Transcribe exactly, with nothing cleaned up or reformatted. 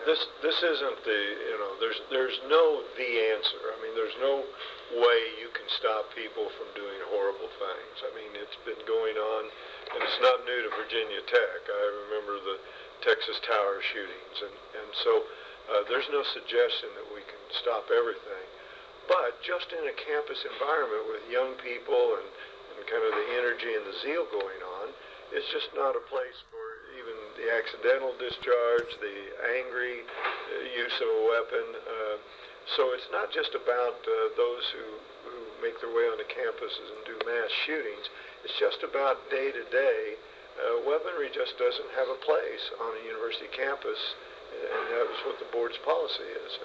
this this isn't the, you know, there's there's no the answer. I mean, there's no way you can stop people from doing horrible things. I mean, it's been going on, and it's not new to Virginia Tech. I remember the Texas Tower shootings, and and so uh, there's no suggestion that we can stop everything. But just in a campus environment with young people and, and kind of the energy and the zeal going on, it's just not a place for even the accidental discharge, the angry uh, use of a weapon. Uh, so it's not just about uh, those who, who make their way onto campuses and do mass shootings. It's just about day-to-day. Uh, weaponry just doesn't have a place on a university campus, and that was what the board's policy is.